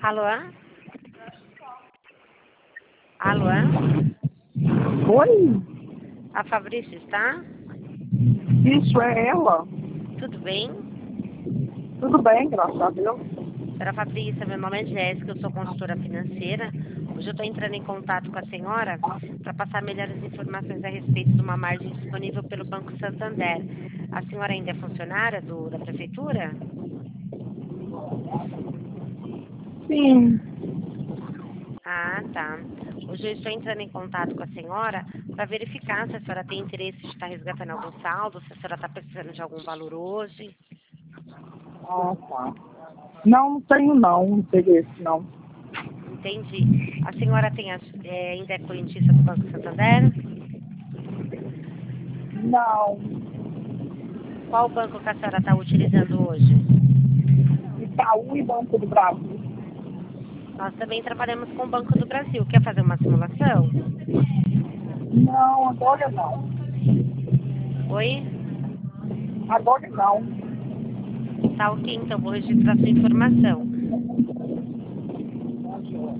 Alô? Alô? Oi? A Fabrícia está? Isso é ela? Tudo bem? Tudo bem, graças a Deus. Senhora Fabrícia, meu nome é Jéssica, eu sou consultora financeira. Hoje eu estou entrando em contato com a senhora para passar melhores informações a respeito de uma margem disponível pelo Banco Santander. A senhora ainda é funcionária da prefeitura? Sim. Ah, tá. Hoje eu estou entrando em contato com a senhora para verificar se a senhora tem interesse de estar resgatando algum saldo, se a senhora está precisando de algum valor hoje. Ah, tá. Não tenho não interesse, não. Entendi. A senhora ainda é correntista do Banco Santander? Não. Qual banco que a senhora está utilizando hoje? Itaú e Banco do Brasil. Nós também trabalhamos com o Banco do Brasil. Quer fazer uma simulação? Não, agora não. Oi? Agora não. Tá ok, então vou registrar sua informação.